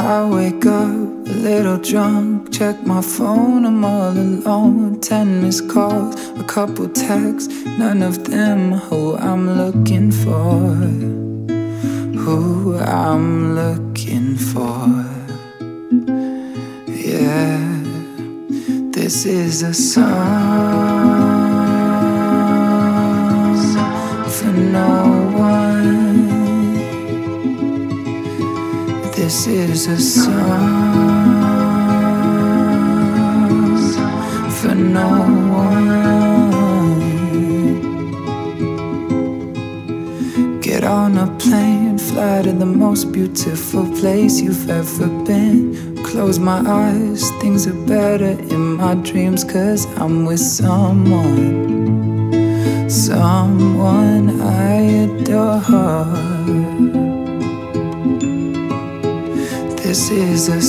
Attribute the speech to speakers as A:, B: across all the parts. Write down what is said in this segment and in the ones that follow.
A: I wake up a little drunk, check my phone, I'm all alone. 10 missed calls, a couple texts, none of them who I'm looking for. Who I'm looking for. Yeah, this is a song for no one. This is a song for no one. Get on a plane, fly to the most beautiful place you've ever been. Close my eyes, things are better in my dreams, 'cause I'm with someone I adore. This is a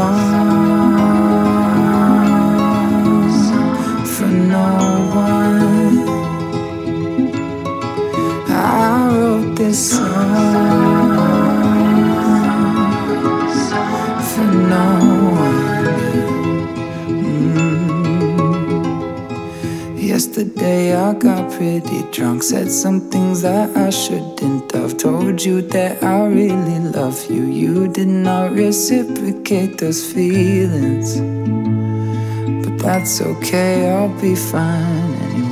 A: song for no one. I wrote this song for no one. Yesterday I got pretty drunk, said some things that I shouldn't have. Told you that I really love you. You did not reciprocate those feelings, but that's okay, I'll be fine anyway.